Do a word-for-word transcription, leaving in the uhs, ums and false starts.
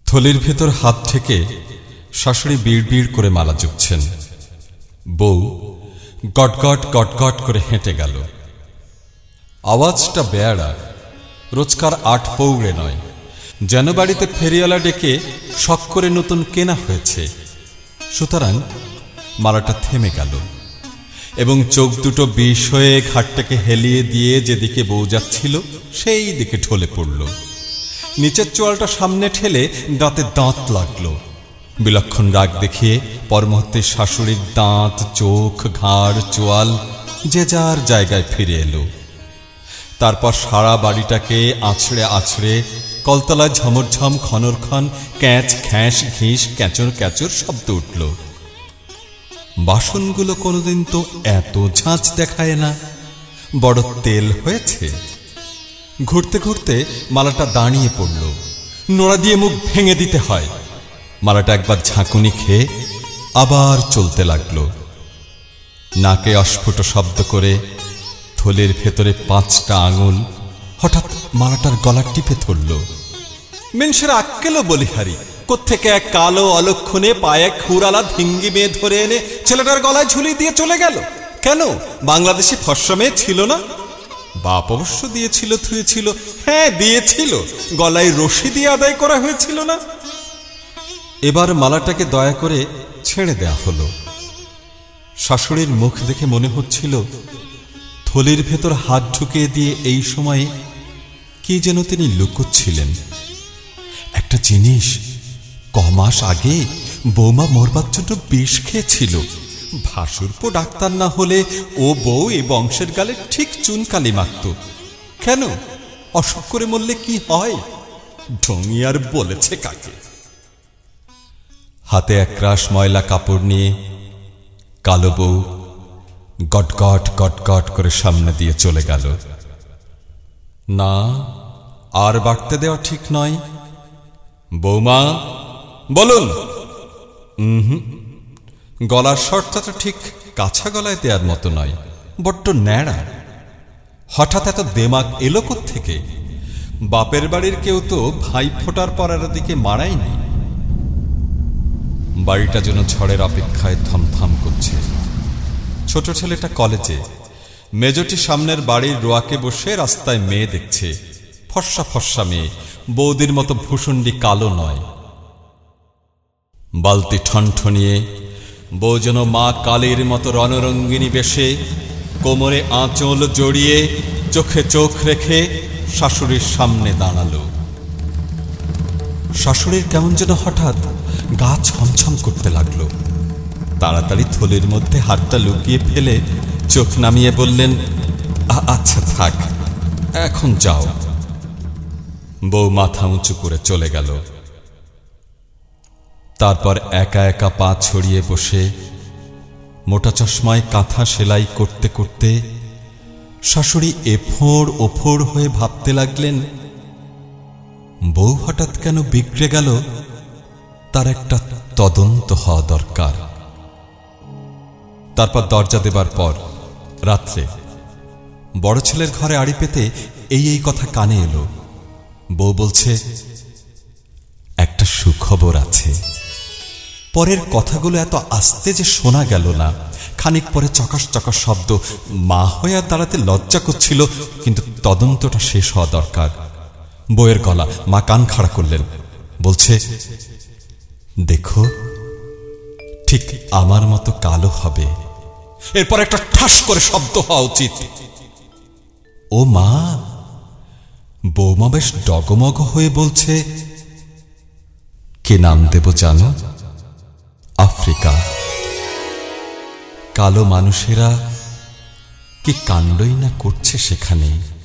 থলির ভেতর হাত থেকে শাশুড়ি বিড় বিড় করে মালা জুপছেন। বউ গটগট গটগট করে হেঁটে গেল। আওয়াজটা বেয়ারা, রোজকার আট পৌড়ে নয়, যেন বাড়িতে ফেরিওয়ালা ডেকে শখ করে নতুন কেনা হয়েছে। সুতরাং মালাটা থেমে গেল এবং চোখ দুটো বিষ হয়ে ঘাটটাকে হেলিয়ে দিয়ে যেদিকে বউ যাচ্ছিল সেই দিকে ঢলে পড়ল। নিচের চোয়ালটা সামনে ঠেলে দাঁতে দাঁত লাগল। বিলক্ষণ রাগ দেখিয়ে পরমুহূর্তে শাশুড়ির দাঁত, চোখ, ঘাড়, চোয়াল যে যার জায়গায় ফিরে এলো। তারপর সারা বাড়িটাকে আছড়ে আছড়ে কলতলায় ঝমরঝম খনরক্ষণ ক্যাঁচ খ্যাঁস ঘিস ক্যাঁচর ক্যাঁচর শব্দ উঠল। বাসনগুলো কোনোদিন তো এত ঝাঁচ দেখায় না, বড় তেল হয়েছে। ঘুরতে ঘুরতে মালাটা দাঁড়িয়ে পড়ল। নোড়া দিয়ে মুখ ভেঙে দিতে হয়। মালাটা একবার ঝাঁকুনি খেয়ে আবার চলতে লাগল। নাকে অস্ফুট শব্দ করে থলের ভেতরে পাঁচটা আঙুল হঠাৎ মালাটার গলা টিপে ধরল। মেনসের আক্কেলও বলিহারি, কোত্থেকে এক কালো অলক্ষণে পায়ে খুরালা ধিঙ্গি মেয়ে ধরে এনে ছেলেটার গলায় ঝুলিয়ে দিয়ে চলে গেল। কেন, বাংলাদেশি ফর্সা মেয়ে ছিল না? বাপ অবশ্য দিয়েছিল, থুয়েছিল। হ্যাঁ দিয়েছিল, গলায় রশি দিয়ে আদায় করা হয়েছিল না? এবার মালাটাকে দয়া করে ছেড়ে দেয়া হলো। শাশুড়ির মুখ দেখে মনে হচ্ছিল থলির ভেতর হাত ঢুকিয়ে দিয়ে এই সময়ে কি যেন তিনি লুকোচ্ছিলেন। একটা জিনিস কমাস আগে বৌমা মরবার জন্য বিষ খেয়েছিল। ভাসুরপো ডাক্তার না হলে ও বউ এই বংশের গালে ঠিক চুনকালি মারত। কেন, অসুখ করে মরলে কি হয়? ঢঙিয়ার বলেছে কাকে? হাতে একরাশ ময়লা কাপড় নিয়ে কালো বউ গটগট গটগট করে সামনে দিয়ে চলে গেল। না, আর বাড়তে দেওয়া ঠিক নয়। বৌমা বলুন। হুম, গলার শর্টটা তো ঠিক কাছা গলায় দেওয়ার মতো নয়, বড্ড ন্যাড়া। হঠাৎ এত দেমাগ এলো কোত্থেকে? বাপের বাড়ির কেউ তো ভাই ফোটার পরের দিকে মারায়নি। বাড়িটা যেন ঝড়ের অপেক্ষায় থমথম করছে। ছোট ছেলেটা কলেজে, মেজটি সামনের বাড়ির রোয়াকে বসে রাস্তায় মেয়ে দেখছে। ফর্সা ফর্সা মেয়ে, বৌদির মতো ভূষণ্ডী কালো নয়। বালতি ঠনঠনিয়ে বউ যেন মা কালীর মতো রণরঙ্গিনী বেশে, কোমরে আঁচল জড়িয়ে চোখে চোখ রেখে শাশুড়ির সামনে দাঁড়ালো। শাশুড়ির কেমন যেন হঠাৎ গা ছমছম করতে লাগলো। তাড়াতাড়ি থলির মধ্যে হাতটা লুকিয়ে ফেলে চোখ নামিয়ে বললেন, আচ্ছা থাক, এখন যাও। বউ মাথা উঁচু করে চলে গেল। তারপর একা একা পা ছড়িয়ে বসে মোটা চশমায় কাঁথা সেলাই করতে করতে শাশুড়ি এফোড় ওফোড় হয়ে ভাবতে লাগলেন, বউ হঠাৎ কেন বিগড়ে গেল, তার একটা তদন্ত হওয়া দরকার। তারপর দরজা দেবার পর রাত্রে বড় ছেলের ঘরে আড়ি পেতে এই এই কথা কানে এলো। বউ বলছে, একটা সুখবর আছে। পরের কথাগুলো এত আস্তে যে শোনা গেল না। খানিক পরে চকাশ চকাশ শব্দ। মা হয়ে আর দাঁড়াতে লজ্জা করছিল, কিন্তু তদন্তটা শেষ হওয়া দরকার। বউয়ের গলা। মা কান খাড়া করলেন, বলছে, দেখো ঠিক আমার মতো কালো হবে। এরপর একটা ঠাস করে শব্দ হওয়া উচিত। ও মা! বৌমা বেশ ডগমগ হয়ে বলছে, কে নাম দেব জানো? আফ্রিকা। কালো মানুষেরা কি কাণ্ডই না করছে সেখানে।